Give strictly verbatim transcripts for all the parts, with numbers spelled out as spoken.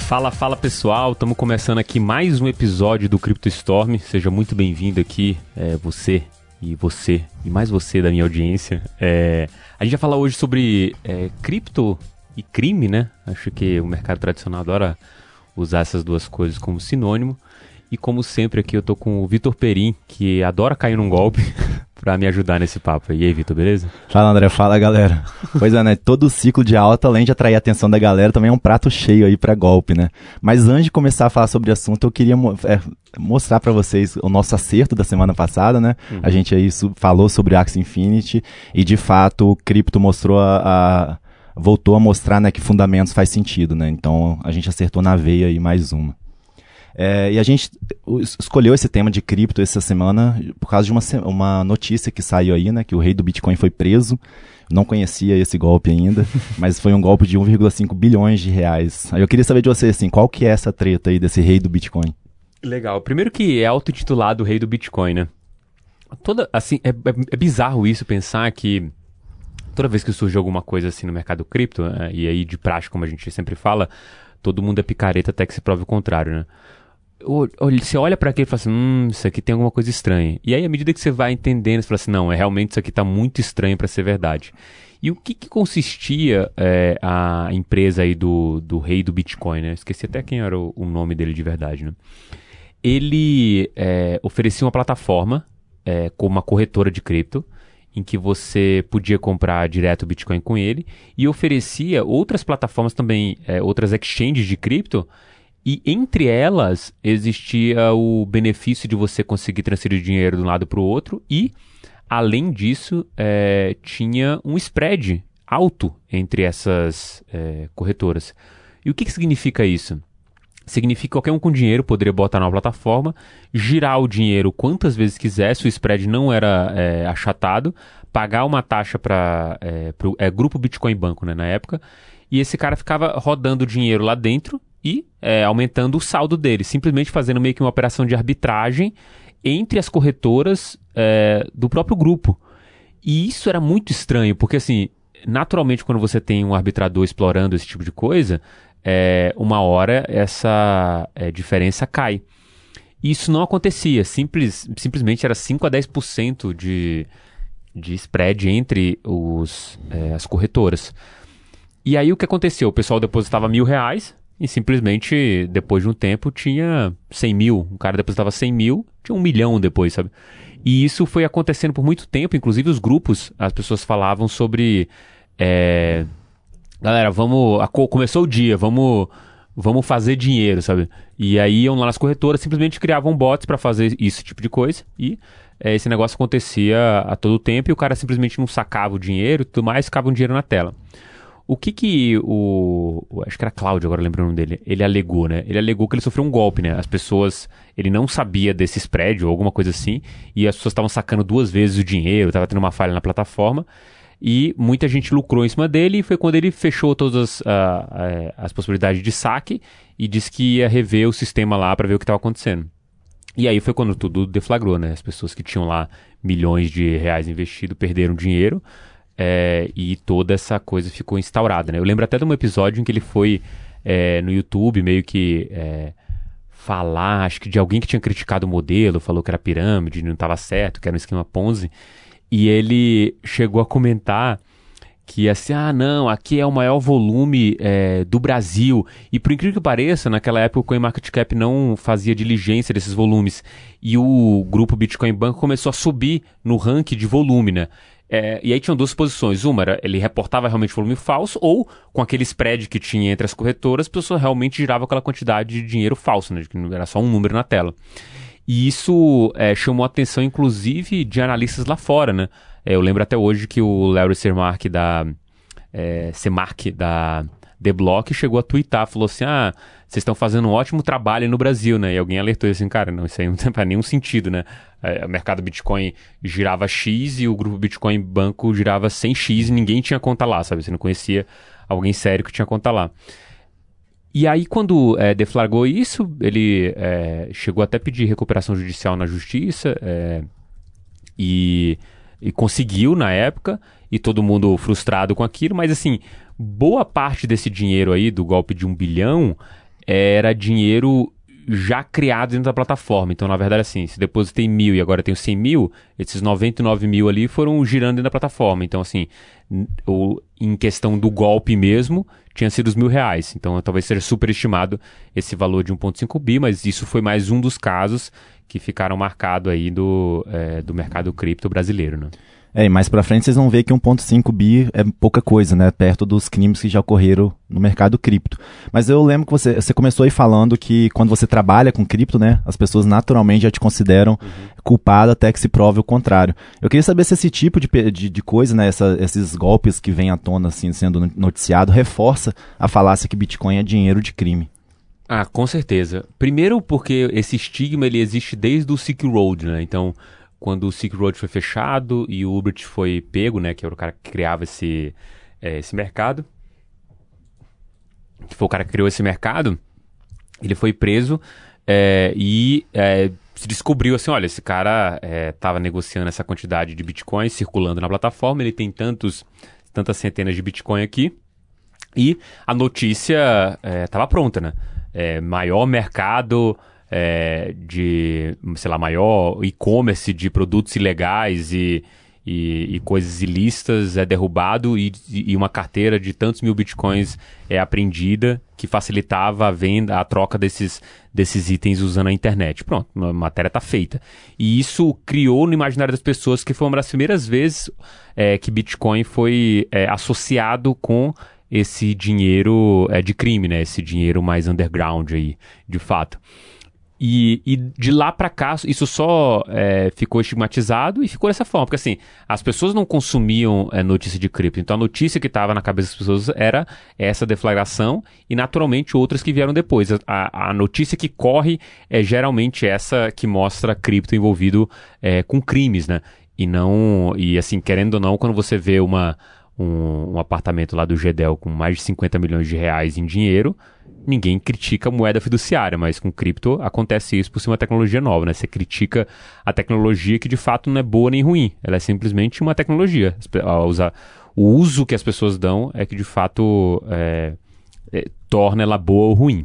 Fala, fala pessoal, estamos começando aqui mais um episódio do Crypto Storm. Seja muito bem-vindo aqui, é, você e você e mais você da minha audiência. É, a gente vai falar hoje sobre é, cripto e crime, né? Acho que o mercado tradicional adora usar essas duas coisas como sinônimo. E como sempre aqui eu tô com o Vitor Perim, que adora cair num golpe, pra me ajudar nesse papo. E aí, Vitor, beleza? Fala, André. Fala, galera. Pois é, né? Todo ciclo de alta, além de atrair a atenção da galera, também é um prato cheio aí pra golpe, né? Mas antes de começar a falar sobre o assunto, eu queria mo- é, mostrar pra vocês o nosso acerto da semana passada, né? Uhum. A gente aí su- falou sobre Axie Infinity e, de fato, o cripto mostrou a... a... voltou a mostrar, né, que fundamentos faz sentido, né? Então, a gente acertou na veia aí mais uma. É, e a gente escolheu esse tema de cripto essa semana por causa de uma, uma notícia que saiu aí, né, que o rei do Bitcoin foi preso. Não conhecia esse golpe ainda, mas foi um golpe de um vírgula cinco bilhões de reais. Aí eu queria saber de você, assim, qual que é essa treta aí desse rei do Bitcoin? Legal. Primeiro que é auto-intitulado rei do Bitcoin, né? Toda, assim, é, é, é bizarro isso, pensar que toda vez que surge alguma coisa assim no mercado cripto, né, e aí de praxe, como a gente sempre fala, todo mundo é picareta até que se prove o contrário, né? Você olha pra aquilo e fala assim, hum, isso aqui tem alguma coisa estranha. E aí, à medida que você vai entendendo, você fala assim, não, é realmente isso aqui tá muito estranho pra ser verdade. E o que que consistia é, a empresa aí do, do rei do Bitcoin, né? Esqueci até quem era o, o nome dele de verdade, né? Ele é, oferecia uma plataforma é, como uma corretora de cripto, em que você podia comprar direto o Bitcoin com ele, e oferecia outras plataformas também, é, outras exchanges de cripto, e entre elas existia o benefício de você conseguir transferir dinheiro de um lado para o outro e, além disso, é, tinha um spread alto entre essas é, corretoras. E o que, que significa isso? Significa que qualquer um com dinheiro poderia botar na plataforma, girar o dinheiro quantas vezes quisesse, o spread não era é, achatado, pagar uma taxa para é, é, Grupo Bitcoin Banco, né, na época, e esse cara ficava rodando o dinheiro lá dentro e é, aumentando o saldo dele, simplesmente fazendo meio que uma operação de arbitragem entre as corretoras é, do próprio grupo. E isso era muito estranho, porque assim, naturalmente quando você tem um arbitrador explorando esse tipo de coisa, é, uma hora essa é, diferença cai. E isso não acontecia, simples, simplesmente era cinco a dez por cento de, de spread entre os, é, as corretoras. E aí o que aconteceu? O pessoal depositava mil reais e simplesmente, depois de um tempo, tinha cem mil. Um cara depositava cem mil, tinha um milhão depois, sabe? E isso foi acontecendo por muito tempo. Inclusive os grupos, as pessoas falavam sobre... É, galera, vamos... A, começou o dia, vamos, vamos fazer dinheiro, sabe? E aí iam lá nas corretoras, simplesmente criavam bots para fazer esse tipo de coisa. E é, esse negócio acontecia a todo tempo e o cara simplesmente não sacava o dinheiro e tudo mais, ficava um dinheiro na tela. O que que o, o... Acho que era Cláudio, agora lembrando o nome dele. Ele alegou, né? Ele alegou que ele sofreu um golpe, né? As pessoas... Ele não sabia desse spread ou alguma coisa assim. E as pessoas estavam sacando duas vezes o dinheiro. Estava tendo uma falha na plataforma. E muita gente lucrou em cima dele. E foi quando ele fechou todas as, uh, uh, as possibilidades de saque. E disse que ia rever o sistema lá para ver o que estava acontecendo. E aí foi quando tudo deflagrou, né? As pessoas que tinham lá milhões de reais investido perderam dinheiro. É, e toda essa coisa ficou instaurada, né? Eu lembro até de um episódio em que ele foi é, no YouTube meio que é, falar, acho que de alguém que tinha criticado o modelo, falou que era pirâmide, não estava certo, que era um esquema Ponzi, e ele chegou a comentar que assim, ah não, aqui é o maior volume é, do Brasil, e por incrível que pareça, naquela época o CoinMarketCap não fazia diligência desses volumes, e o grupo Bitcoin Banco começou a subir no ranking de volume, né? É, e aí tinham duas posições. Uma era, ele reportava realmente volume falso, ou com aquele spread que tinha entre as corretoras, a pessoa realmente girava aquela quantidade de dinheiro falso, né? Que não era só um número na tela. E isso é, chamou a atenção, inclusive, de analistas lá fora, né? É, eu lembro até hoje que o Larry Semark da, é, Semark da The Block chegou a twittar, falou assim, ah, vocês estão fazendo um ótimo trabalho no Brasil, né? E alguém alertou assim, cara, não, isso aí não faz nenhum sentido, né? É, o mercado Bitcoin girava X e o grupo Bitcoin Banco girava cem x e ninguém tinha conta lá, sabe? Você não conhecia alguém sério que tinha conta lá. E aí, quando é, deflagrou isso, ele é, chegou até a pedir recuperação judicial na justiça é, e, e conseguiu na época, e todo mundo frustrado com aquilo, mas assim, boa parte desse dinheiro aí, do golpe de um bilhão, era dinheiro já criado dentro da plataforma. Então, na verdade, assim, se depositei mil e agora tenho cem mil, esses noventa e nove mil ali foram girando dentro da plataforma. Então, assim, o, em questão do golpe mesmo, tinha sido os mil reais. Então, talvez seja superestimado esse valor de um vírgula cinco bi, mas isso foi mais um dos casos que ficaram marcados aí do, é, do mercado cripto brasileiro, né? É, e mais pra frente vocês vão ver que um vírgula cinco bi é pouca coisa, né? Perto dos crimes que já ocorreram no mercado cripto. Mas eu lembro que você, você começou aí falando que quando você trabalha com cripto, né? As pessoas naturalmente já te consideram uhum. culpado até que se prove o contrário. Eu queria saber se esse tipo de, de, de coisa, né? Essa, esses golpes que vêm à tona, assim, sendo noticiado, reforça a falácia que Bitcoin é dinheiro de crime. Ah, com certeza. Primeiro porque esse estigma, ele existe desde o Silk Road, né? Então, quando o Silk Road foi fechado e o Uber foi pego, né, que era o cara que criava esse, é, esse mercado, que foi o cara que criou esse mercado, ele foi preso é, e é, se descobriu assim, olha, esse cara estava é, negociando essa quantidade de Bitcoin circulando na plataforma, ele tem tantos, tantas centenas de Bitcoin aqui, e a notícia estava é, pronta, né? É, maior mercado... É, de, sei lá, maior e-commerce de produtos ilegais e, e, e coisas ilícitas é derrubado e, e uma carteira de tantos mil bitcoins é apreendida que facilitava a venda, a troca desses, desses itens usando a internet. Pronto, a matéria está feita. E isso criou no imaginário das pessoas que foi uma das primeiras vezes é, que Bitcoin foi é, associado com esse dinheiro é, de crime, né? Esse dinheiro mais underground aí, de fato. E, e de lá pra cá, isso só é, ficou estigmatizado e ficou dessa forma. Porque assim, as pessoas não consumiam é, notícia de cripto. Então a notícia que estava na cabeça das pessoas era essa deflagração e naturalmente outras que vieram depois. A, a notícia que corre é geralmente essa que mostra cripto envolvido é, com crimes, né? E não, e assim, querendo ou não, quando você vê uma, um, um apartamento lá do Gedel com mais de cinquenta milhões de reais em dinheiro... Ninguém critica a moeda fiduciária, mas com cripto acontece isso por ser uma tecnologia nova, né? Você critica a tecnologia que de fato não é boa nem ruim. Ela é simplesmente uma tecnologia. O uso que as pessoas dão é que de fato é, é, torna ela boa ou ruim.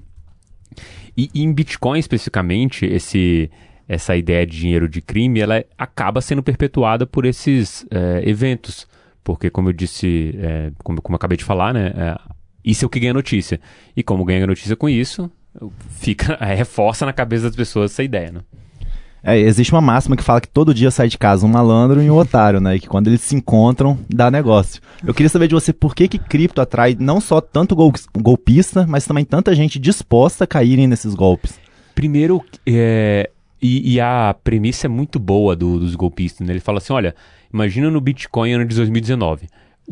E, e em Bitcoin especificamente, esse, essa ideia de dinheiro de crime, ela acaba sendo perpetuada por esses é, eventos. Porque como eu disse, é, como, como eu acabei de falar, né? É, isso é o que ganha notícia. E como ganha notícia com isso, fica, reforça na cabeça das pessoas essa ideia, né? É, existe uma máxima que fala que todo dia sai de casa um malandro e um otário, né? E que quando eles se encontram, dá negócio. Eu queria saber de você por que que cripto atrai não só tanto gol, golpista, mas também tanta gente disposta a caírem nesses golpes. Primeiro, é, e, e a premissa é muito boa do, dos golpistas, né? Ele fala assim, olha, imagina no Bitcoin ano de dois mil e dezenove.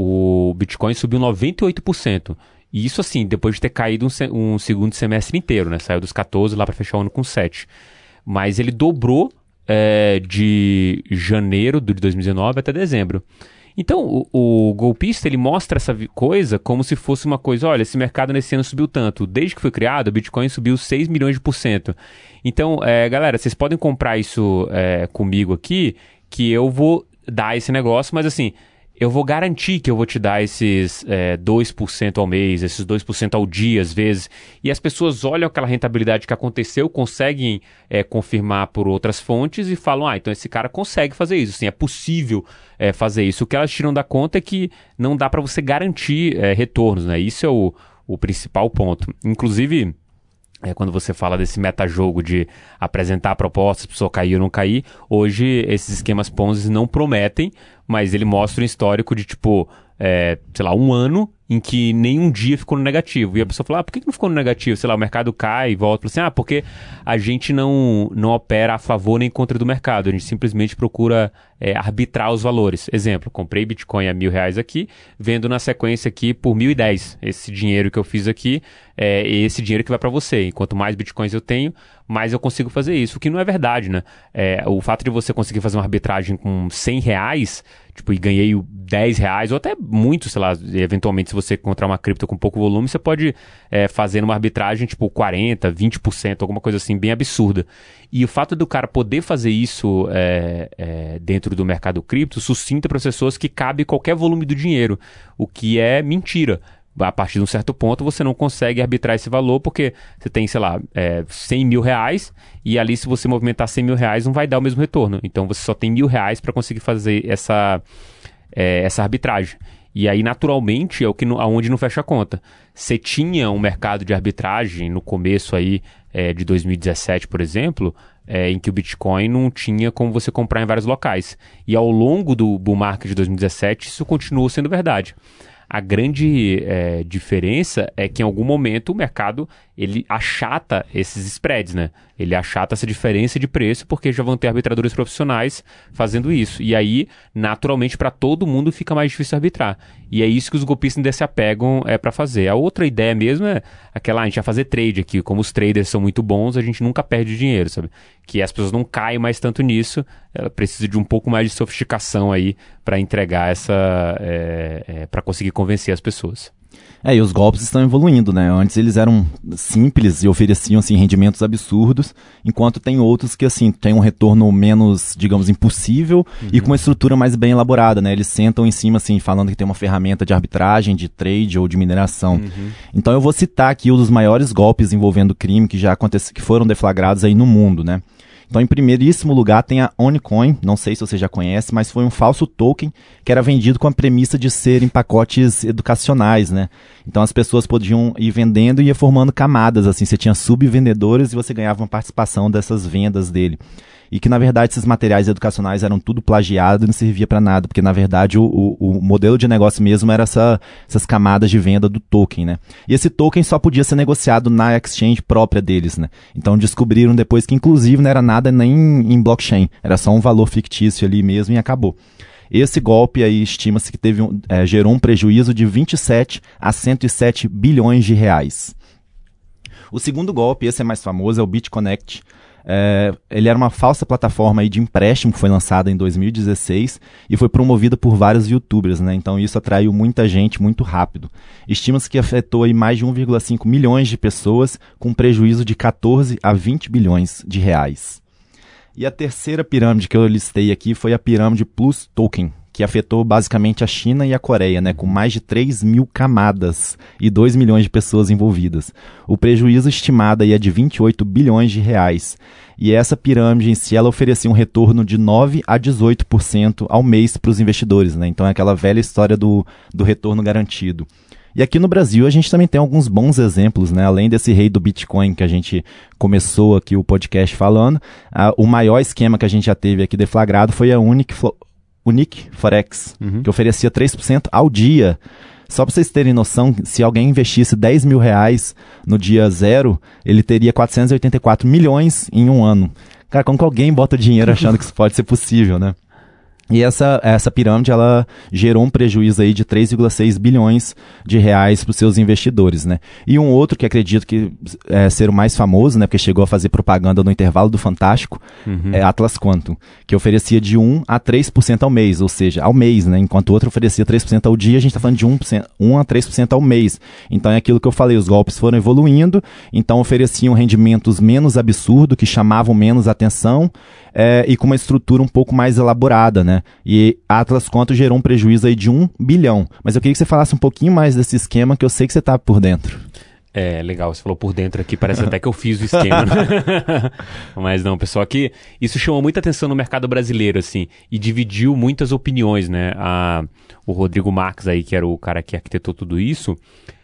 O Bitcoin subiu noventa e oito por cento. E isso assim, depois de ter caído um, se- um segundo semestre inteiro, né? Saiu dos quatorze lá para fechar o ano com sete. Mas ele dobrou é, de janeiro de dois mil e dezenove até dezembro. Então, o, o golpista, ele mostra essa vi- coisa como se fosse uma coisa, olha, esse mercado nesse ano subiu tanto. Desde que foi criado, o Bitcoin subiu seis milhões de por cento. Então, é, galera, vocês podem comprar isso é, comigo aqui, que eu vou dar esse negócio, mas assim... eu vou garantir que eu vou te dar esses é, dois por cento ao mês, esses dois por cento ao dia, às vezes. E as pessoas olham aquela rentabilidade que aconteceu, conseguem é, confirmar por outras fontes e falam, ah, então esse cara consegue fazer isso, sim, é possível é, fazer isso. O que elas tiram da conta é que não dá para você garantir é, retornos, né? Isso é o, o principal ponto. Inclusive... É, quando você fala desse metajogo de apresentar propostas, a pessoa cair ou não cair, hoje esses esquemas Ponzi não prometem, mas ele mostra um histórico de tipo, é, sei lá, um ano em que nenhum dia ficou no negativo. E a pessoa fala, ah, por que que não ficou no negativo? Sei lá, o mercado cai e volta. Fala assim, ah, porque a gente não, não opera a favor nem contra do mercado, a gente simplesmente procura é, arbitrar os valores. Exemplo, comprei Bitcoin a mil reais aqui, vendo na sequência aqui por mil e dez. Esse dinheiro que eu fiz aqui é esse dinheiro que vai para você. E quanto mais Bitcoins eu tenho, mais eu consigo fazer isso. O que não é verdade, né? É, o fato de você conseguir fazer uma arbitragem com cem reais, tipo, e ganhei dez reais, ou até muito, sei lá, eventualmente se você encontrar uma cripto com pouco volume, você pode é, fazer uma arbitragem tipo quarenta, vinte por cento, alguma coisa assim, bem absurda. E o fato do cara poder fazer isso é, é, dentro do mercado cripto suscita para as pessoas que cabe qualquer volume do dinheiro, o que é mentira. a partir de um certo ponto você não consegue arbitrar esse valor porque você tem, sei lá, é, cem mil reais e ali se você movimentar cem mil reais não vai dar o mesmo retorno. Então você só tem mil reais para conseguir fazer essa, é, essa arbitragem. E aí, naturalmente, é o que não, aonde não fecha a conta. Você tinha um mercado de arbitragem no começo aí, é, de dois mil e dezessete, por exemplo, é, em que o Bitcoin não tinha como você comprar em vários locais. E ao longo do bull market de dois mil e dezessete, isso continuou sendo verdade. A grande é, diferença é que em algum momento o mercado ele achata esses spreads, né? Ele achata essa diferença de preço porque já vão ter arbitradores profissionais fazendo isso. E aí, naturalmente, para todo mundo fica mais difícil arbitrar. E é isso que os golpistas ainda se apegam é, para fazer. A outra ideia mesmo é aquela, a gente vai fazer trade aqui. Como os traders são muito bons, a gente nunca perde dinheiro, sabe? Que as pessoas não caem mais tanto nisso. Ela precisa de um pouco mais de sofisticação aí para entregar essa... É, é, para conseguir convencer as pessoas. É, e os golpes estão evoluindo, né? Antes eles eram simples e ofereciam, assim, rendimentos absurdos, enquanto tem outros que, assim, tem um retorno menos, digamos, impossível uhum. e com uma estrutura mais bem elaborada, né? Eles sentam em cima, assim, falando que tem uma ferramenta de arbitragem, de trade ou de mineração. Uhum. Então eu vou citar aqui um dos maiores golpes envolvendo crime que já aconteceram, que foram deflagrados aí no mundo, né? Então, em primeiríssimo lugar, tem a Onicoin, não sei se você já conhece, mas foi um falso token que era vendido com a premissa de ser em pacotes educacionais, né? Então, as pessoas podiam ir vendendo e ia formando camadas, assim, você tinha subvendedores e você ganhava uma participação dessas vendas dele. E que, na verdade, esses materiais educacionais eram tudo plagiado e não servia para nada, porque, na verdade, o, o, o modelo de negócio mesmo era essa, essas camadas de venda do token, né? E esse token só podia ser negociado na exchange própria deles, né? Então, descobriram depois que, inclusive, não era nada nem em blockchain, era só um valor fictício ali mesmo e acabou. Esse golpe aí estima-se que teve um, é, gerou um prejuízo de vinte e sete a cento e sete bilhões de reais. O segundo golpe, esse é mais famoso, é o BitConnect. É, ele era uma falsa plataforma aí de empréstimo que foi lançada em dois mil e dezesseis e foi promovida por vários youtubers, né? Então isso atraiu muita gente muito rápido. Estima-se que afetou aí mais de um vírgula cinco milhões de pessoas com prejuízo de quatorze a vinte bilhões de reais. E a terceira pirâmide que eu listei aqui foi a pirâmide Plus Token, que afetou basicamente a China e a Coreia, né, com mais de três mil camadas e dois milhões de pessoas envolvidas. O prejuízo estimado aí é de vinte e oito bilhões de reais. E essa pirâmide em si, ela oferecia um retorno de nove a dezoito por cento ao mês para os investidores, né? Então é aquela velha história do, do retorno garantido. E aqui no Brasil a gente também tem alguns bons exemplos, né? Além desse rei do Bitcoin que a gente começou aqui o podcast falando, a, o maior esquema que a gente já teve aqui deflagrado foi a Unique Unique Forex, uhum. que oferecia três por cento ao dia. Só para vocês terem noção, se alguém investisse dez mil reais no dia zero, ele teria quatrocentos e oitenta e quatro milhões em um ano. Cara, como que alguém bota dinheiro achando que isso pode ser possível, né? E essa, essa pirâmide, ela gerou um prejuízo aí de três vírgula seis bilhões de reais para os seus investidores, né? E um outro que acredito que é ser o mais famoso, né? Porque chegou a fazer propaganda no intervalo do Fantástico, uhum. é Atlas Quantum, que oferecia de um a três por cento ao mês, ou seja, ao mês, né? Enquanto o outro oferecia três por cento ao dia, a gente está falando de um por cento, um a três por cento ao mês. Então é aquilo que eu falei, os golpes foram evoluindo, então ofereciam rendimentos menos absurdos, que chamavam menos atenção, é, e com uma estrutura um pouco mais elaborada, né? E a Atlas Quantum gerou um prejuízo aí de um bilhão. Mas eu queria que você falasse um pouquinho mais desse esquema, que eu sei que você está por dentro. É, legal, você falou por dentro aqui, parece até que eu fiz o esquema, né? Mas não, pessoal, aqui, isso chamou muita atenção no mercado brasileiro, assim, e dividiu muitas opiniões, né? A, o Rodrigo Marques aí, que era o cara que arquitetou tudo isso,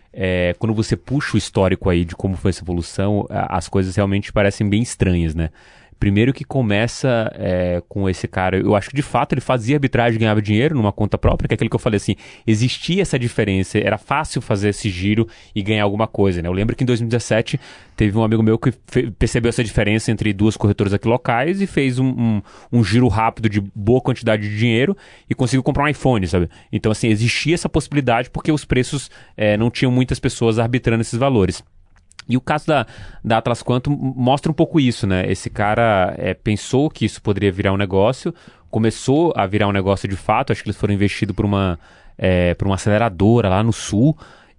é, quando você puxa o histórico aí de como foi essa evolução, as coisas realmente parecem bem estranhas, né? Primeiro que começa é, com esse cara, eu acho que de fato ele fazia arbitragem e ganhava dinheiro numa conta própria, que é aquilo que eu falei assim, existia essa diferença, era fácil fazer esse giro e ganhar alguma coisa, né? Eu lembro que em dois mil e dezessete teve um amigo meu que fe- percebeu essa diferença entre duas corretoras aqui locais e fez um, um, um giro rápido de boa quantidade de dinheiro e conseguiu comprar um iPhone, sabe? Então assim, existia essa possibilidade porque os preços é, não tinham muitas pessoas arbitrando esses valores. E o caso da, da Atlas Quantum mostra um pouco isso, né? Esse cara é, pensou que isso poderia virar um negócio, começou a virar um negócio de fato, acho que eles foram investidos por uma, é, por uma aceleradora lá no sul,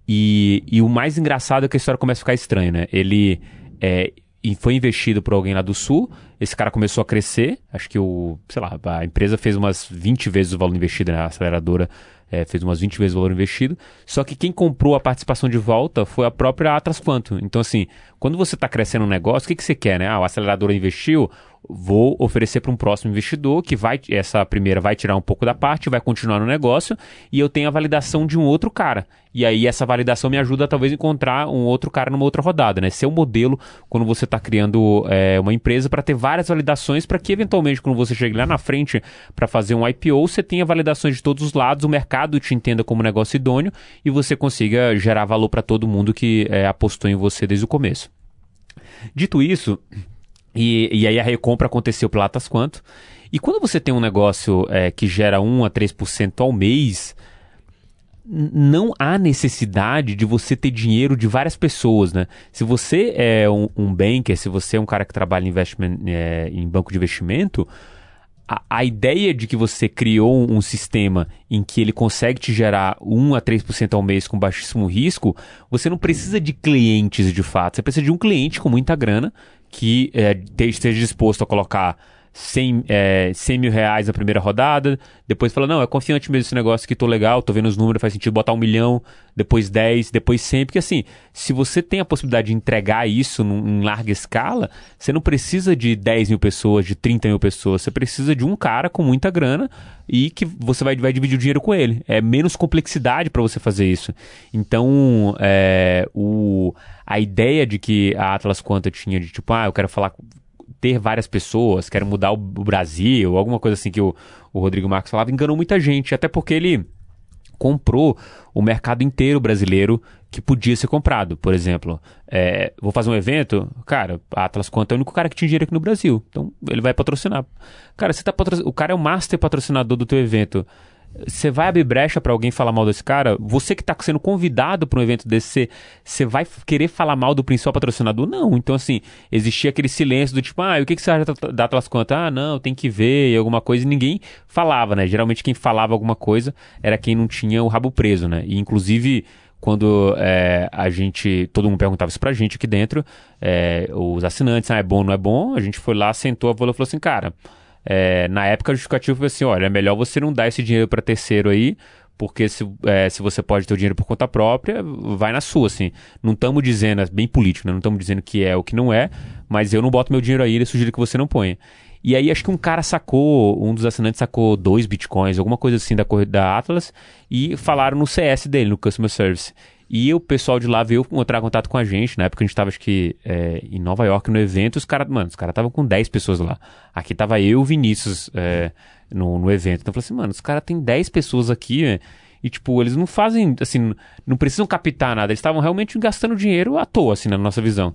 e, e o mais engraçado é que a história começa a ficar estranha, né? Ele é, foi investido por alguém lá do sul, esse cara começou a crescer, acho que o, sei lá, a empresa fez umas vinte vezes o valor investido na aceleradora, é, fez umas vinte vezes o valor investido, só que quem comprou a participação de volta foi a própria Atlas Quantum. Então, assim, quando você está crescendo um negócio, o que, que você quer, né? Ah, o acelerador investiu, vou oferecer para um próximo investidor que vai, essa primeira vai tirar um pouco da parte, vai continuar no negócio e eu tenho a validação de um outro cara. E aí essa validação me ajuda a talvez encontrar um outro cara numa outra rodada, né? Ser um modelo quando você está criando é, uma empresa para ter várias validações para que eventualmente quando você chegue lá na frente para fazer um I P O, você tenha validações de todos os lados, o mercado te entenda como negócio idôneo e você consiga gerar valor para todo mundo que é, apostou em você desde o começo. Dito isso, E, e aí a recompra aconteceu pela Atlas Quantum. E quando você tem um negócio é, que gera um a três por cento ao mês, n- não há necessidade de você ter dinheiro de várias pessoas, né? Se você é um, um banker, se você é um cara que trabalha em, investment, é, em banco de investimento, a, a ideia de que você criou um, um sistema em que ele consegue te gerar um a três por cento ao mês com baixíssimo risco, você não precisa de clientes de fato. Você precisa de um cliente com muita grana que é, esteja disposto a colocar cem, é, cem mil reais na primeira rodada, depois fala, não, é confiante mesmo esse negócio aqui, tô legal, tô vendo os números, faz sentido botar um milhão, depois dez, depois cem, porque assim, se você tem a possibilidade de entregar isso num, em larga escala, você não precisa de dez mil pessoas, de trinta mil pessoas, você precisa de um cara com muita grana e que você vai, vai dividir o dinheiro com ele. É menos complexidade para você fazer isso. Então, é, o, a ideia de que a Atlas Quantum tinha de tipo, ah, eu quero falar... ter várias pessoas, quero mudar o Brasil, alguma coisa assim que o, o Rodrigo Marques falava, enganou muita gente, até porque ele comprou o mercado inteiro brasileiro que podia ser comprado. Por exemplo, é, vou fazer um evento, cara, a Atlas Quantum é o único cara que tinha dinheiro aqui no Brasil, então ele vai patrocinar. Cara, você tá patroc... o cara é o master patrocinador do teu evento. Você vai abrir brecha pra alguém falar mal desse cara? Você que tá sendo convidado pra um evento desse, você vai querer falar mal do principal patrocinador? Não. Então, assim, existia aquele silêncio do tipo, ah, e o que, que você acha da Atlas Quantum? Ah, não, tem que ver, e alguma coisa, e ninguém falava, né? Geralmente quem falava alguma coisa era quem não tinha o rabo preso, né? E, inclusive, quando é, a gente, todo mundo perguntava isso pra gente aqui dentro, é, os assinantes, ah, é bom, não é bom? A gente foi lá, sentou, falou, falou assim, cara... É, na época a justificativa foi assim, olha, é melhor você não dar esse dinheiro para terceiro aí, porque se, é, se você pode ter o dinheiro por conta própria, vai na sua, assim. Não estamos dizendo, é bem político, né? Não estamos dizendo que é ou que não é, mas eu não boto meu dinheiro aí, eu sugiro que você não ponha. E aí acho que um cara sacou, um dos assinantes sacou dois bitcoins, alguma coisa assim da corrida da Atlas, e falaram no C S dele, no Customer Service. E o pessoal de lá veio entrar em contato com a gente. Na época a gente tava, acho que, é, em Nova York no evento. Os caras, mano, os caras estavam com dez pessoas lá. Aqui tava eu e o Vinícius é, no, no evento. Então eu falei assim, mano, os caras têm dez pessoas aqui, é, e tipo, eles não fazem, assim, não precisam captar nada. Eles estavam realmente gastando dinheiro à toa, assim, na nossa visão.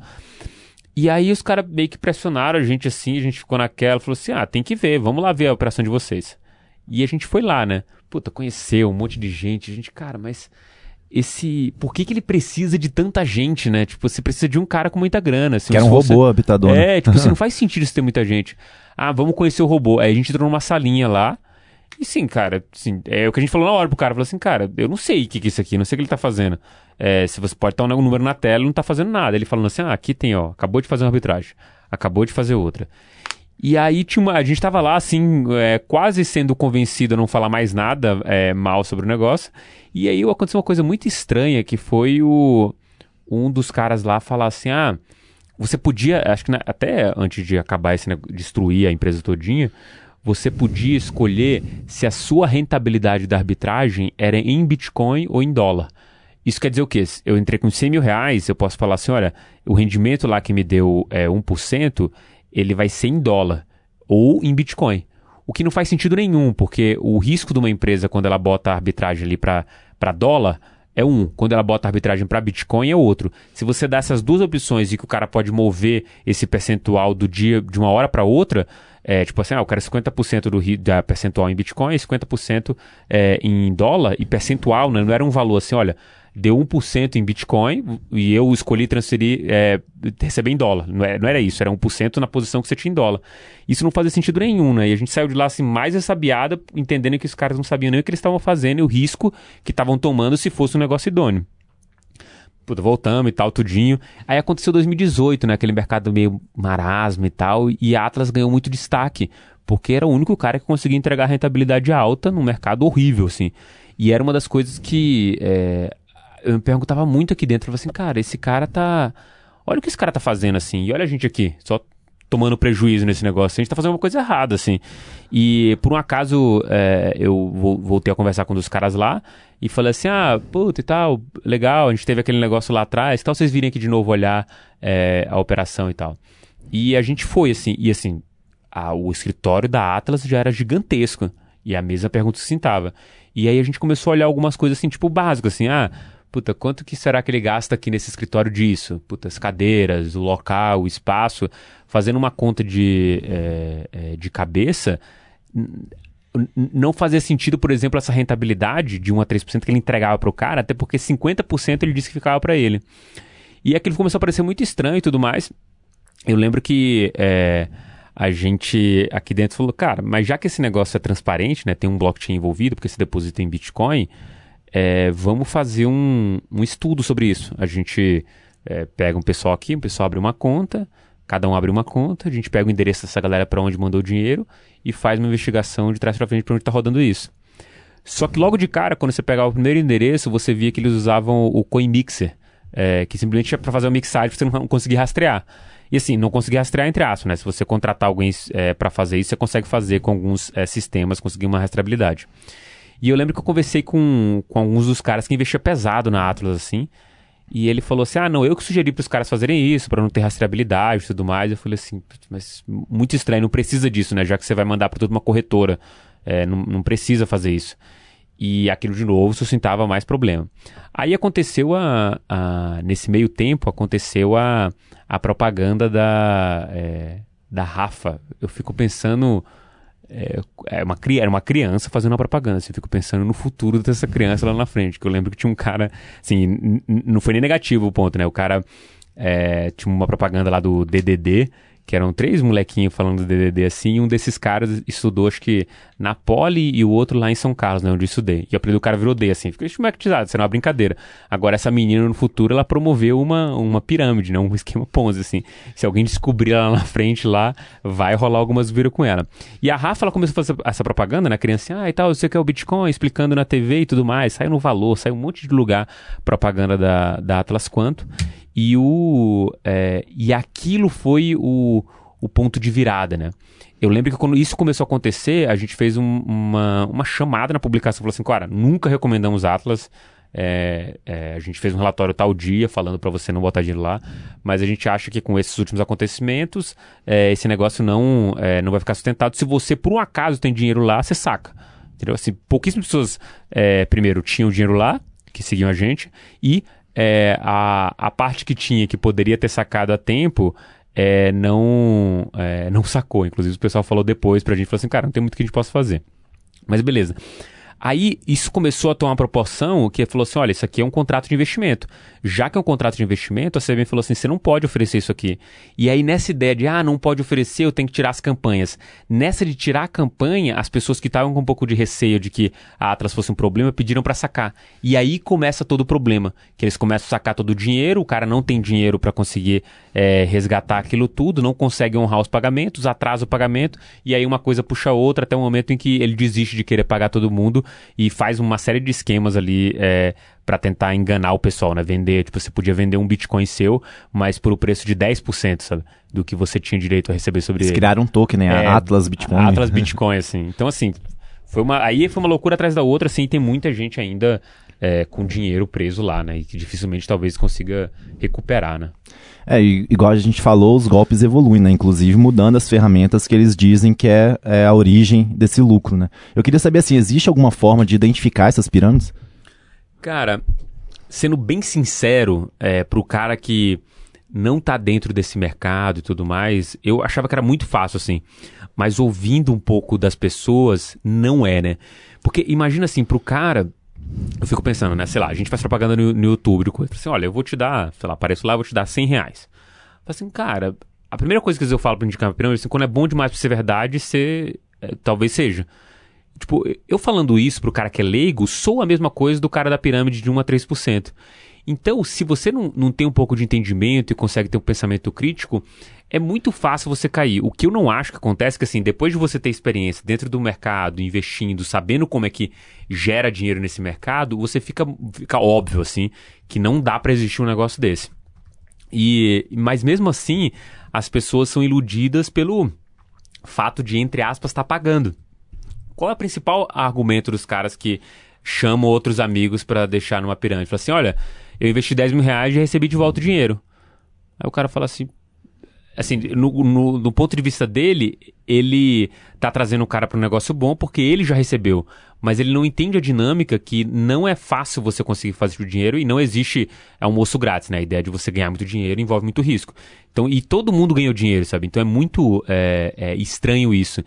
E aí os caras meio que pressionaram a gente assim, a gente ficou naquela, falou assim, ah, tem que ver, vamos lá ver a operação de vocês. E a gente foi lá, né? Puta, conheceu um monte de gente. A gente, cara, mas... esse, por que que ele precisa de tanta gente, né? Tipo, você precisa de um cara com muita grana. Que era um robô habitador. É, tipo, assim, não faz sentido isso ter muita gente. Ah, vamos conhecer o robô. Aí a gente entrou numa salinha lá. E sim, cara, assim, é o que a gente falou na hora pro cara. Falou assim, cara, eu não sei o que que é isso aqui, não sei o que ele tá fazendo. É, se você pode estar um número na tela, ele não tá fazendo nada. Ele falando assim, ah, aqui tem, ó, acabou de fazer uma arbitragem. Acabou de fazer outra. E aí tinha uma, a gente tava lá, assim, é, quase sendo convencido a não falar mais nada é, mal sobre o negócio. E aí aconteceu uma coisa muito estranha, que foi o um dos caras lá falar assim, ah, você podia, acho que na, até antes de acabar esse negócio, destruir a empresa todinha, você podia escolher se a sua rentabilidade da arbitragem era em Bitcoin ou em dólar. Isso quer dizer o quê? Eu entrei com cem mil reais, eu posso falar assim, olha, o rendimento lá que me deu é, um por cento, ele vai ser em dólar ou em Bitcoin. O que não faz sentido nenhum, porque o risco de uma empresa quando ela bota a arbitragem ali para dólar é um, quando ela bota a arbitragem para Bitcoin é outro. Se você dá essas duas opções e que o cara pode mover esse percentual do dia de uma hora para outra, é, tipo assim, ah, eu quero cinquenta por cento do, da percentual em Bitcoin e cinquenta por cento é, em dólar, e percentual, né, não era um valor assim, olha, deu um por cento em Bitcoin e eu escolhi transferir, é, receber em dólar. Não era, não era isso, era um por cento na posição que você tinha em dólar. Isso não fazia sentido nenhum, né? E a gente saiu de lá assim, mais ressabiada, entendendo que os caras não sabiam nem o que eles estavam fazendo e o risco que estavam tomando se fosse um negócio idôneo. Puta, voltamos e tal, tudinho. Aí aconteceu dois mil e dezoito, né? Aquele mercado meio marasmo e tal, e a Atlas ganhou muito destaque, porque era o único cara que conseguia entregar rentabilidade alta num mercado horrível, assim. E era uma das coisas que é, eu me perguntava muito aqui dentro. Eu falava assim, cara, esse cara tá... Olha o que esse cara tá fazendo, assim. E olha a gente aqui, só tomando prejuízo nesse negócio. A gente tá fazendo uma coisa errada, assim. E, por um acaso, é, eu voltei a conversar com um dos caras lá e falei assim, ah, puta e tal, legal, a gente teve aquele negócio lá atrás, que tal vocês virem aqui de novo olhar é, a operação e tal. E a gente foi, assim, e assim, a, o escritório da Atlas já era gigantesco. E a mesma pergunta se sentava. E aí a gente começou a olhar algumas coisas, assim, tipo, básicas, assim, ah... Puta, quanto que será que ele gasta aqui nesse escritório disso? Puta, as cadeiras, o local, o espaço. Fazendo uma conta de, é, é, de cabeça, n- não fazia sentido, por exemplo, essa rentabilidade de um a três por cento que ele entregava para o cara, até porque cinquenta por cento ele disse que ficava para ele. E aquilo começou a parecer muito estranho e tudo mais. Eu lembro que é, a gente aqui dentro falou, cara, mas já que esse negócio é transparente, né, tem um blockchain envolvido, porque se deposita em Bitcoin... É, vamos fazer um, um estudo sobre isso. A gente é, pega um pessoal aqui, um pessoal abre uma conta, cada um abre uma conta, a gente pega o endereço dessa galera para onde mandou o dinheiro e faz uma investigação de trás para frente para onde está rodando isso. Só que logo de cara, quando você pegava o primeiro endereço, você via que eles usavam o CoinMixer, é, que simplesmente é para fazer uma mixagem para você não conseguir rastrear. E assim, não conseguir rastrear entre aspas, né? Se você contratar alguém é, para fazer isso, você consegue fazer com alguns é, sistemas, conseguir uma rastreabilidade. E eu lembro que eu conversei com, com alguns dos caras que investiam pesado na Atlas, assim. E ele falou assim, ah, não, eu que sugeri para os caras fazerem isso, para não ter rastreabilidade e tudo mais. Eu falei assim, mas muito estranho, não precisa disso, né? Já que você vai mandar para toda uma corretora, é, não, não precisa fazer isso. E aquilo, de novo, suscitava mais problema. Aí aconteceu, a, a, nesse meio tempo, aconteceu a, a propaganda da, é, da Rafa. Eu fico pensando... É, é uma, era uma criança fazendo uma propaganda, assim, eu fico pensando no futuro dessa criança lá na frente, que eu lembro que tinha um cara, assim, n- n- não foi nem negativo o ponto, né, o cara é, tinha uma propaganda lá do D D D, que eram três molequinhos falando do D D D assim, e um desses caras estudou, acho que na Poli e o outro lá em São Carlos, né, onde eu estudei. E o apelido do cara virou D, assim, fica estigmatizado, isso era uma brincadeira. Agora essa menina no futuro, ela promoveu uma, uma pirâmide, né, um esquema Ponzi, assim. Se alguém descobrir ela lá na frente, lá, vai rolar algumas viras com ela. E a Rafa, ela começou a fazer essa propaganda, né, criança, ah, e tal, você quer o Bitcoin, explicando na T V e tudo mais, saiu no Valor, saiu um monte de lugar, propaganda da, da Atlas Quanto. E, o, é, e aquilo foi o, o ponto de virada, né? Eu lembro que quando isso começou a acontecer, a gente fez um, uma, uma chamada na publicação, falou assim, cara, nunca recomendamos Atlas, é, é, a gente fez um relatório tal dia, falando para você não botar dinheiro lá, mas a gente acha que com esses últimos acontecimentos, é, esse negócio não, é, não vai ficar sustentado. Se você, por um acaso, tem dinheiro lá, você saca. Entendeu? Assim, pouquíssimas pessoas, é, primeiro, tinham dinheiro lá, que seguiam a gente, e É, a, a parte que tinha, que poderia ter sacado a tempo, é, não, é, não sacou. Inclusive o pessoal falou depois pra gente, falou assim, cara, não tem muito que a gente possa fazer. Mas beleza. Aí isso começou a tomar uma proporção que falou assim, olha, isso aqui é um contrato de investimento. Já que é um contrato de investimento, a C V M falou assim, você não pode oferecer isso aqui. E aí nessa ideia de, ah, não pode oferecer, eu tenho que tirar as campanhas. Nessa de tirar a campanha, as pessoas que estavam com um pouco de receio de que a Atlas fosse um problema, pediram para sacar. E aí começa todo o problema, que eles começam a sacar todo o dinheiro, o cara não tem dinheiro para conseguir é, resgatar aquilo tudo, não consegue honrar os pagamentos, atrasa o pagamento, e aí uma coisa puxa a outra até o momento em que ele desiste de querer pagar todo mundo e faz uma série de esquemas ali é, para tentar enganar o pessoal, né? Vender, tipo, você podia vender um Bitcoin seu, mas por o preço de dez por cento, sabe? Do que você tinha direito a receber sobre Eles ele. criaram um token, né? É, A Atlas Bitcoin. Atlas Bitcoin, assim. Então, assim, foi uma, aí foi uma loucura atrás da outra, assim, e tem muita gente ainda é, com dinheiro preso lá, né? E que dificilmente talvez consiga recuperar, né? É, e, igual a gente falou, os golpes evoluem, né? Inclusive mudando as ferramentas que eles dizem que é, é a origem desse lucro, né? Eu queria saber, assim, existe alguma forma de identificar essas pirâmides? Cara, sendo bem sincero, é, pro cara que não tá dentro desse mercado e tudo mais, eu achava que era muito fácil, assim. Mas ouvindo um pouco das pessoas, não é, né? Porque imagina assim, pro cara... Eu fico pensando, né? Sei lá, a gente faz propaganda no, no YouTube de coisa. Assim, olha, eu vou te dar, sei lá, apareço lá, eu vou te dar cem reais. Falo assim, cara, a primeira coisa que eu falo pra indicar uma pirâmide, assim, quando é bom demais pra ser verdade, você, é, talvez seja. tipo, eu falando isso pro cara que é leigo, sou a mesma coisa do cara da pirâmide de um a três por cento. Então, se você não, não tem um pouco de entendimento e consegue ter um pensamento crítico, é muito fácil você cair. O que eu não acho que acontece é que, assim, depois de você ter experiência dentro do mercado, investindo, sabendo como é que gera dinheiro nesse mercado, você fica, fica óbvio, assim, que não dá pra existir um negócio desse. E, mas mesmo assim, as pessoas são iludidas pelo fato de, entre aspas, estar pagando. Qual é o principal argumento dos caras que chamam outros amigos pra deixar numa pirâmide? Fala assim, olha, eu investi dez mil reais e recebi de volta o dinheiro. Aí o cara fala assim, assim, no, no, no ponto de vista dele, ele tá trazendo o cara para um negócio bom porque ele já recebeu. Mas ele não entende a dinâmica que não é fácil você conseguir fazer o dinheiro e não existe almoço grátis, né? A ideia de você ganhar muito dinheiro envolve muito risco. Então, e todo mundo ganhou dinheiro, sabe? Então é muito é, é, estranho isso.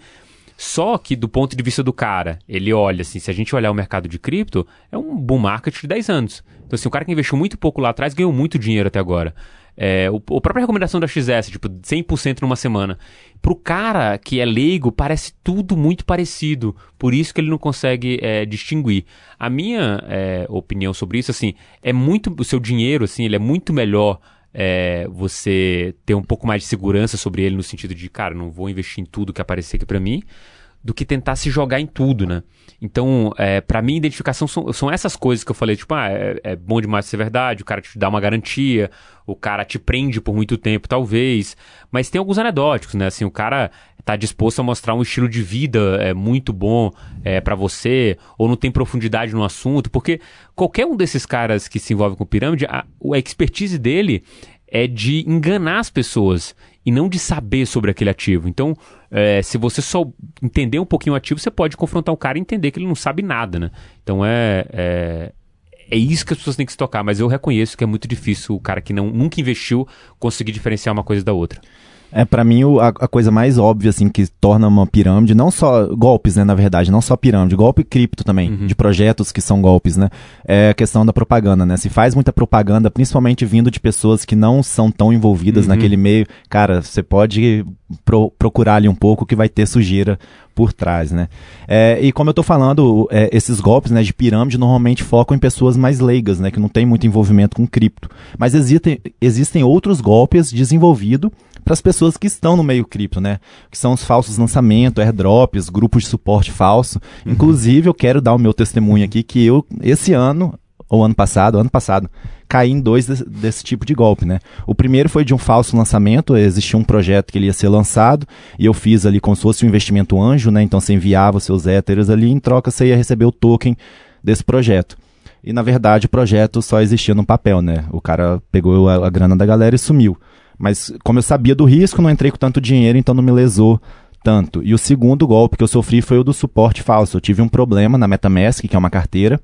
Só que do ponto de vista do cara, ele olha assim, se a gente olhar o mercado de cripto, é um bull market de dez anos. Então assim, o cara que investiu muito pouco lá atrás ganhou muito dinheiro até agora. É, o, a própria recomendação da X S, tipo, cem por cento numa semana. Pro cara que é leigo, parece tudo muito parecido. Por isso que ele não consegue é, distinguir. A minha é, opinião sobre isso, assim, é muito... O seu dinheiro, assim, ele é muito melhor... É, você ter um pouco mais de segurança sobre ele no sentido de, cara, não vou investir em tudo que aparecer aqui pra mim, do que tentar se jogar em tudo, né? Então, é, pra mim, identificação são, são essas coisas que eu falei, tipo, ah, é, é bom demais ser verdade, o cara te dá uma garantia, o cara te prende por muito tempo, talvez, mas tem alguns anedóticos, né? Assim, o cara tá disposto a mostrar um estilo de vida é, muito bom é, pra você, ou não tem profundidade no assunto, porque qualquer um desses caras que se envolve com pirâmide, a, a expertise dele é de enganar as pessoas e não de saber sobre aquele ativo. Então, é, se você só entender um pouquinho o ativo, você pode confrontar o cara e entender que ele não sabe nada, né? Então, é, é, é isso que as pessoas têm que se tocar, mas eu reconheço que é muito difícil o cara que não, nunca investiu conseguir diferenciar uma coisa da outra. É, pra mim, o, a, a coisa mais óbvia, assim, que torna uma pirâmide, não só golpes, né, na verdade, não só pirâmide, golpe e cripto também, uhum. de projetos que são golpes, né, é a questão da propaganda, né, se faz muita propaganda, principalmente vindo de pessoas que não são tão envolvidas uhum. naquele meio, cara, você pode pro, procurar ali um pouco que vai ter sujeira por trás, né. É, e como eu tô falando, é, esses golpes, né, de pirâmide normalmente focam em pessoas mais leigas, né, que não tem muito envolvimento com cripto, mas existem, existem outros golpes desenvolvidos para as pessoas que estão no meio cripto, né? Que são os falsos lançamentos, airdrops, grupos de suporte falso. Uhum. Inclusive, eu quero dar o meu testemunho aqui que eu, esse ano, ou ano passado, ano passado, caí em dois desse, desse tipo de golpe, né? O primeiro foi de um falso lançamento, existia um projeto que ele ia ser lançado, e eu fiz ali como se fosse um investimento anjo, né? Então você enviava os seus Ethers ali, em troca você ia receber o token desse projeto. E na verdade o projeto só existia no papel, né? O cara pegou a, a grana da galera e sumiu. Mas como eu sabia do risco, não entrei com tanto dinheiro, então não me lesou tanto. E o segundo golpe que eu sofri foi o do suporte falso. Eu tive um problema na MetaMask, que é uma carteira.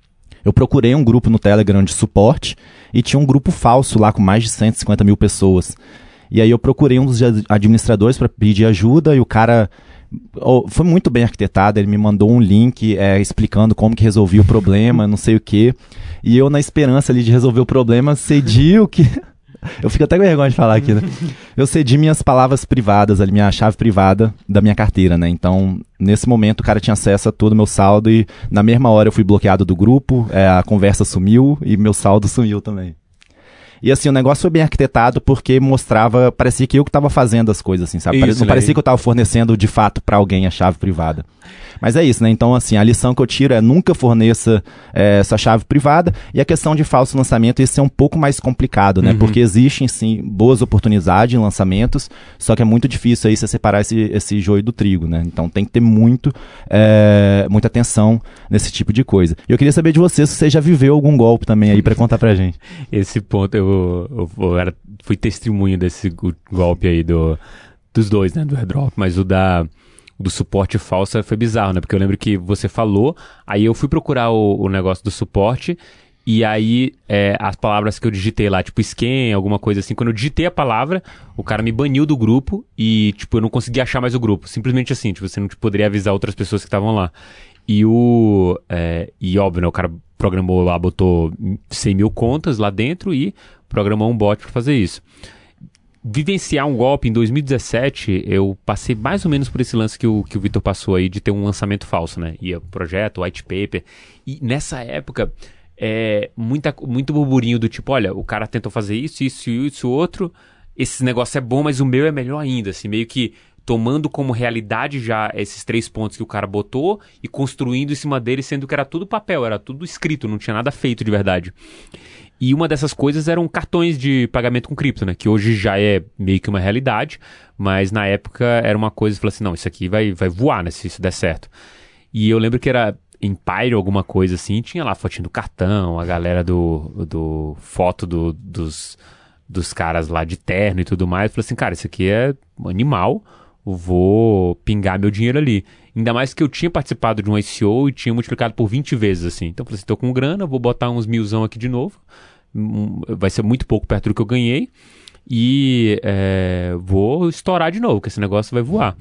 Eu procurei um grupo no Telegram de suporte e tinha um grupo falso lá com mais de cento e cinquenta mil pessoas. E aí eu procurei um dos administradores para pedir ajuda e o cara... Oh, foi muito bem arquitetado, ele me mandou um link é, explicando como que resolvia o problema, não sei o quê. E eu, na esperança ali de resolver o problema, cedi o que... Eu fico até com vergonha de falar aqui, né? Eu cedi minhas palavras privadas, ali, minha chave privada da minha carteira, né? Então, nesse momento, o cara tinha acesso a todo o meu saldo e na mesma hora eu fui bloqueado do grupo, é, a conversa sumiu e meu saldo sumiu também. E assim, o negócio foi bem arquitetado porque mostrava, parecia que eu que estava fazendo as coisas, assim, sabe? Isso, não né? parecia que eu estava fornecendo de fato para alguém a chave privada. Mas é isso, né? Então, assim, a lição que eu tiro é nunca forneça é, essa chave privada. E a questão de falso lançamento, isso é um pouco mais complicado, né? Uhum. Porque existem, sim, boas oportunidades em lançamentos, só que é muito difícil aí você separar esse, esse joio do trigo, né? Então tem que ter muito, é, muita atenção nesse tipo de coisa. E eu queria saber de você se você já viveu algum golpe também aí para contar pra gente. Esse ponto, eu, eu, eu era, fui testemunha desse golpe aí do, dos dois, né? Do airdrop, mas o da... do suporte falso foi bizarro, né? Porque eu lembro que você falou, aí eu fui procurar o, o negócio do suporte, e aí é, as palavras que eu digitei lá, tipo scan, alguma coisa assim, quando eu digitei a palavra, o cara me baniu do grupo e, tipo, eu não consegui achar mais o grupo. Simplesmente assim, tipo, você não poderia avisar outras pessoas que estavam lá. E o... É, e óbvio, né? O cara programou lá, botou cem mil contas lá dentro e programou um bot pra fazer isso. vivenciar um golpe em dois mil e dezessete, eu passei mais ou menos por esse lance que o, que o Vitor passou aí, de ter um lançamento falso, né? Ia projeto, white paper. E nessa época, é, muita, muito burburinho do tipo, olha, o cara tentou fazer isso, isso, isso, outro. Esse negócio é bom, mas o meu é melhor ainda. Assim, meio que tomando como realidade já esses três pontos que o cara botou e construindo em cima dele, sendo que era tudo papel, era tudo escrito, não tinha nada feito de verdade. E uma dessas coisas eram cartões de pagamento com cripto, né? Que hoje já é meio que uma realidade, mas na época era uma coisa, falou assim, não, isso aqui vai, vai voar, né? Se isso der certo. E eu lembro que era Empire, alguma coisa assim, tinha lá a fotinho do cartão, a galera do, do foto do, dos, dos caras lá de terno e tudo mais. Falei assim, cara, isso aqui é animal, vou pingar meu dinheiro ali. Ainda mais que eu tinha participado de um I C O e tinha multiplicado por vinte vezes, assim. Então eu falei assim, tô com grana, vou botar uns milzão aqui de novo. Vai ser muito pouco perto do que eu ganhei. E é, vou estourar de novo, que esse negócio vai voar.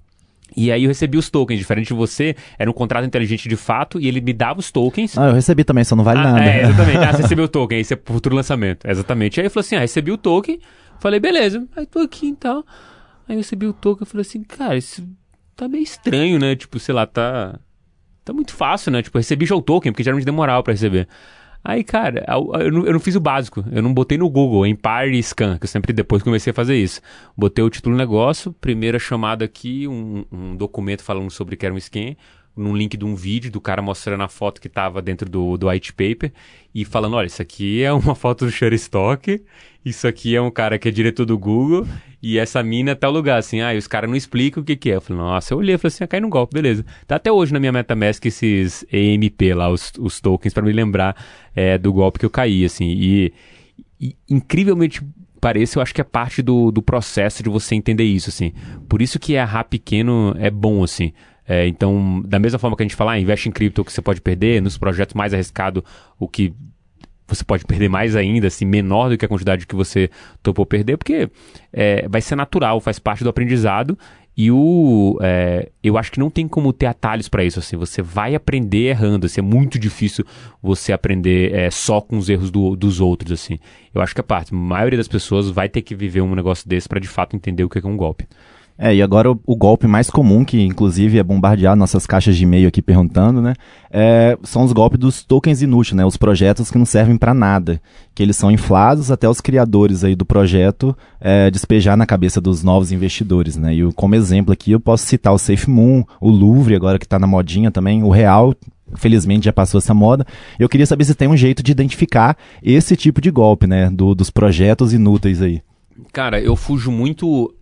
E aí eu recebi os tokens, diferente de você, era um contrato inteligente de fato, e ele me dava os tokens. Ah, eu recebi também, só não vale ah, nada. É, exatamente. Ah, você recebeu o token, esse é pro futuro lançamento. Exatamente. Aí eu falei assim, ah, recebi o token, falei, beleza, aí tô aqui então. Aí eu recebi o token, eu falei assim, cara, isso tá meio estranho, né? Tipo, sei lá, tá tá muito fácil, né? Tipo, eu recebi já o token, porque geralmente demorava pra receber. Aí, cara, eu não, eu não fiz o básico. Eu não botei no Google, Empire Scan, que eu sempre depois comecei a fazer isso. Botei o título do negócio, primeira chamada aqui, um, um documento falando sobre que era um scan, num link de um vídeo do cara mostrando a foto que tava dentro do, do white paper e falando, olha, isso aqui é uma foto do Shutterstock, isso aqui é um cara que é diretor do Google e essa mina é tal lugar, assim, ah, e os caras não explicam o que que é. Eu falei, nossa, eu olhei e falei assim, ah, cai num golpe, beleza. Tá até hoje na minha MetaMask esses E M P lá, os, os tokens, pra me lembrar é, do golpe que eu caí, assim, e, e incrivelmente pareça, eu acho que é parte do, do processo de você entender isso, assim. Por isso que errar pequeno é bom, assim. É, então, da mesma forma que a gente fala, ah, investe em cripto, o que você pode perder, nos projetos mais arriscados, o que você pode perder mais ainda, assim, menor do que a quantidade que você topou perder, porque é, vai ser natural, faz parte do aprendizado, e o, é, eu acho que não tem como ter atalhos para isso, assim, você vai aprender errando, assim, é muito difícil você aprender é, só com os erros do, dos outros, assim. Eu acho que a parte, a maioria das pessoas vai ter que viver um negócio desse para de fato entender o que é um golpe. É, e agora o, o golpe mais comum, que inclusive é bombardear nossas caixas de e-mail aqui perguntando, né, é, são os golpes dos tokens inúteis, né, os projetos que não servem para nada, que eles são inflados até os criadores aí do projeto é, despejar na cabeça dos novos investidores, né, e eu, como exemplo aqui eu posso citar o SafeMoon, o Louvre agora que está na modinha também, o Real, felizmente já passou essa moda. Eu queria saber se tem um jeito de identificar esse tipo de golpe, né, do, dos projetos inúteis aí. Cara, eu fujo muito...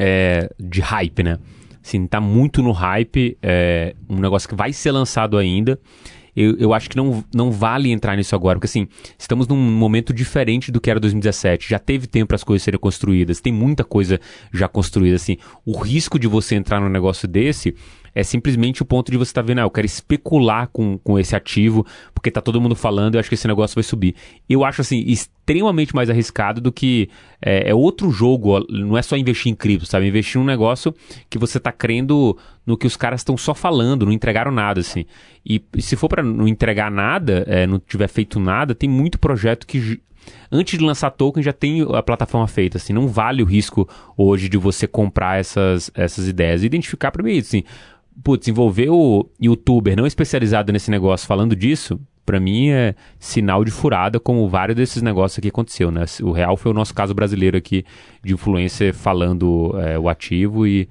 É, de hype, né? Assim, tá muito no hype, é, um negócio que vai ser lançado ainda. Eu, eu acho que não, não vale entrar nisso agora, porque assim, estamos num momento diferente do que era dois mil e dezessete. Já teve tempo para as coisas serem construídas, tem muita coisa já construída, assim. O risco de você entrar num negócio desse é simplesmente o ponto de você estar tá vendo, ah, eu quero especular com, com esse ativo, porque tá todo mundo falando, eu acho que esse negócio vai subir. Eu acho, assim, extremamente mais arriscado do que... É, é outro jogo, não é só investir em cripto, sabe? Investir num negócio que você tá crendo no que os caras estão só falando, não entregaram nada, assim. E, e se for para não entregar nada, é, não tiver feito nada, tem muito projeto que... Antes de lançar token, já tem a plataforma feita, assim, não vale o risco hoje de você comprar essas, essas ideias. Identificar para mim, assim, putz, envolver o youtuber não especializado nesse negócio falando disso, para mim é sinal de furada, como vários desses negócios aqui aconteceu, né? O Real foi o nosso caso brasileiro aqui, de influencer falando é, o ativo e,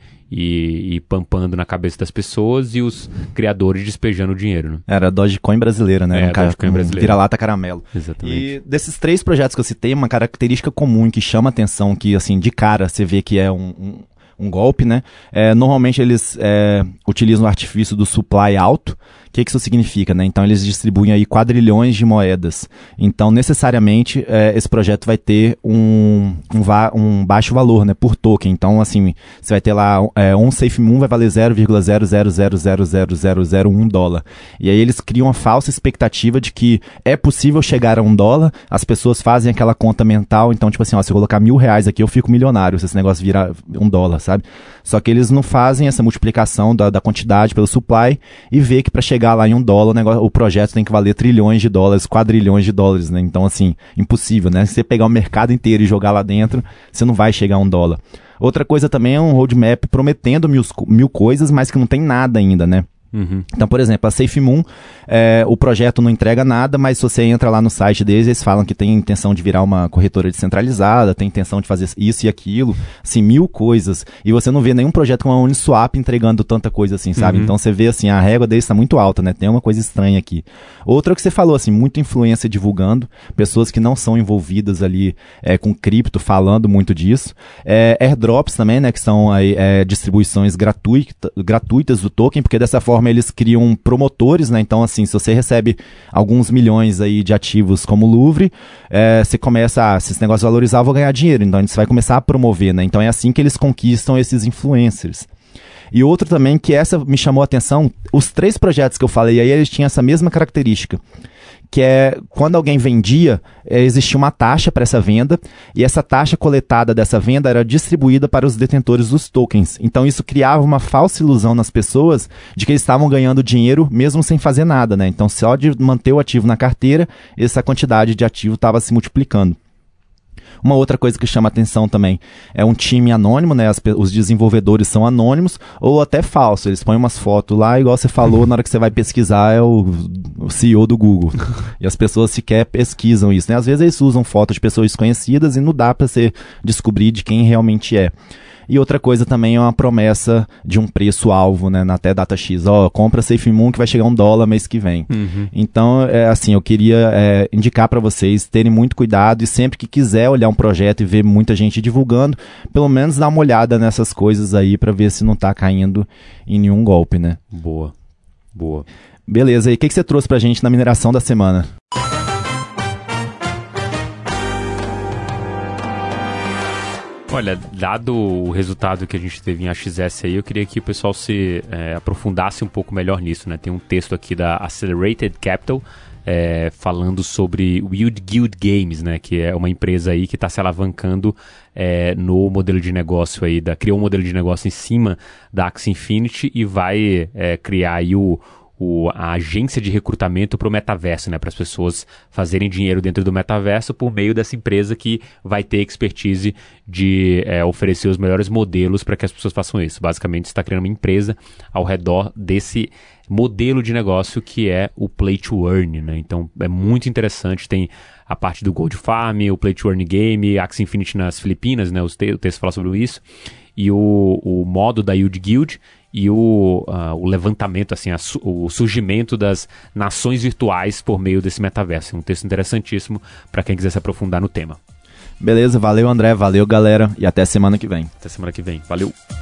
e, e pampando na cabeça das pessoas e os criadores despejando o dinheiro, né? Era a Dogecoin brasileira, né? É, um cara, Dogecoin um brasileira. Vira-lata caramelo. Exatamente. E desses três projetos que eu citei, uma característica comum que chama atenção, que assim, de cara você vê que é um... um... um golpe, né? É, normalmente eles é, utilizam o artifício do supply alto. O que, que isso significa, né? Então eles distribuem aí quadrilhões de moedas. Então necessariamente é, esse projeto vai ter um, um, va- um baixo valor, né? Por token. Então assim, você vai ter lá é, um SafeMoon vai valer zero vírgula zero zero zero zero zero zero zero um dólar. E aí eles criam uma falsa expectativa de que é possível chegar a um dólar. As pessoas fazem aquela conta mental. Então tipo assim, ó, se eu colocar mil reais aqui eu fico milionário se esse negócio virar um dólar, sabe? Só que eles não fazem essa multiplicação da, da quantidade pelo supply e vê que para chegar lá em um dólar, o, negócio, o projeto tem que valer trilhões de dólares, quadrilhões de dólares, né? Então, assim, impossível, né? Se você pegar o mercado inteiro e jogar lá dentro, você não vai chegar a um dólar. Outra coisa também é um roadmap prometendo mil, mil coisas, mas que não tem nada ainda, né? Uhum. Então, por exemplo, a SafeMoon, é, o projeto não entrega nada, mas se você entra lá no site deles, eles falam que tem intenção de virar uma corretora descentralizada, tem intenção de fazer isso e aquilo, assim, mil coisas, e você não vê nenhum projeto com a Uniswap entregando tanta coisa assim, sabe? Uhum. Então você vê assim, a régua deles está muito alta, né? Tem uma coisa estranha aqui. Outra que você falou, assim, muita influência divulgando, pessoas que não são envolvidas ali é, com cripto, falando muito disso. É, airdrops também, né? Que são aí, é, distribuições gratuita, gratuitas do token, porque dessa forma eles criam promotores, né? Então, assim, se você recebe alguns milhões aí de ativos como o Louvre, é, você começa, ah, se esse negócio valorizar, eu vou ganhar dinheiro. Então, você vai começar a promover, né? Então, é assim que eles conquistam esses influencers. E outro também, que essa me chamou a atenção, os três projetos que eu falei aí, eles tinham essa mesma característica, que é, quando alguém vendia, é, existia uma taxa para essa venda, e essa taxa coletada dessa venda era distribuída para os detentores dos tokens. Então isso criava uma falsa ilusão nas pessoas de que eles estavam ganhando dinheiro mesmo sem fazer nada, né? Então só de manter o ativo na carteira, essa quantidade de ativo estava se multiplicando. Uma outra coisa que chama atenção também é um time anônimo, né? As, os desenvolvedores são anônimos ou até falso. Eles põem umas fotos lá, igual você falou, na hora que você vai pesquisar é o, o C E O do Google. E as pessoas sequer pesquisam isso, né? Às vezes eles usam fotos de pessoas desconhecidas e não dá para você descobrir de quem realmente é. E outra coisa também é uma promessa de um preço-alvo, né, até data X. Ó, oh, compra SafeMoon que vai chegar um dólar mês que vem. Uhum. Então, é, assim, eu queria é, indicar para vocês terem muito cuidado e sempre que quiser olhar um projeto e ver muita gente divulgando, pelo menos dar uma olhada nessas coisas aí para ver se não tá caindo em nenhum golpe, né? Boa, boa. Beleza, e o que, que você trouxe pra gente na mineração da semana? Olha, dado o resultado que a gente teve em A X S aí, eu queria que o pessoal se é, aprofundasse um pouco melhor nisso, né? Tem um texto aqui da Accelerated Capital é, falando sobre Yield Guild Games, né? Que é uma empresa aí que está se alavancando é, no modelo de negócio aí, da, criou um modelo de negócio em cima da Axie Infinity e vai é, criar aí o O, a agência de recrutamento para o metaverso, né, para as pessoas fazerem dinheiro dentro do metaverso por meio dessa empresa que vai ter expertise de é, oferecer os melhores modelos para que as pessoas façam isso. Basicamente, você está criando uma empresa ao redor desse modelo de negócio que é o Play to Earn, né? Então, é muito interessante, tem a parte do Gold Farm, o Play to Earn Game, Axie Infinity nas Filipinas, né, os te- o texto fala sobre isso, e o, o modo da Yield Guild, e o, uh, o levantamento, assim, a, o surgimento das nações virtuais por meio desse metaverso. Um texto interessantíssimo para quem quiser se aprofundar no tema. Beleza, valeu André, valeu galera e até semana que vem. Até semana que vem, valeu!